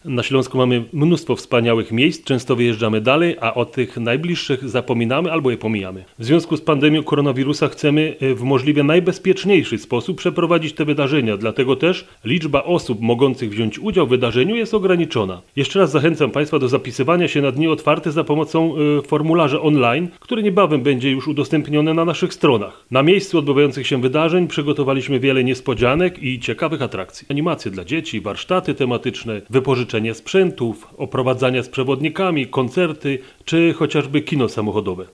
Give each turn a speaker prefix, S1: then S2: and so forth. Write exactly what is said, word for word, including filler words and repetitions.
S1: Na Śląsku mamy mnóstwo wspaniałych miejsc, często wyjeżdżamy dalej, a o tych najbliższych zapominamy albo je pomijamy. W związku z pandemią koronawirusa chcemy w możliwie najbezpieczniejszy sposób przeprowadzić te wydarzenia, dlatego też liczba osób mogących wziąć udział w wydarzeniu jest ograniczona. Jeszcze raz zachęcam Państwa do zapisywania się na dni otwarte za pomocą y, formularza online, który niebawem będzie już udostępniony na naszych stronach. Na miejscu odbywających się wydarzeń przygotowaliśmy wiele niespodzianek i ciekawych atrakcji. Animacje dla dzieci, warsztaty tematyczne, wypożyczenie sprzętów, oprowadzania z przewodnikami, koncerty czy chociażby kino samochodowe.